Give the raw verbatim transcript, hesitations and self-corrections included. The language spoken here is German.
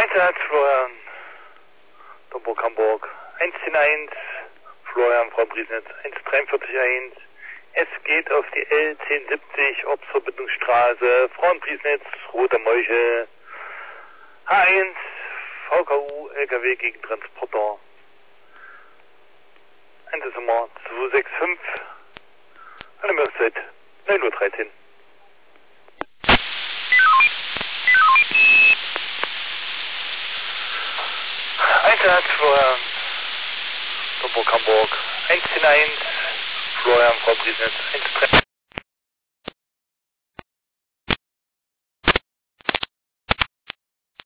Einsatz, Florian, Domburg, Hamburg, eins zehn eins, Florian, Frau Briesnitz, eins dreiundvierzig eins, es geht auf die L zehn siebzig, Obstverbindungsstraße, Frauenbriesnitz, Rote Meuche, H eins, V K U, L K W gegen Transporter, Einsatznummer zwei sechs fünf, Anmeldungszeit neun Uhr dreizehn. Einsatz, Florian, Domburg, Hamburg, eins zehn eins, Florian, Frau Briesnitz, eins drei.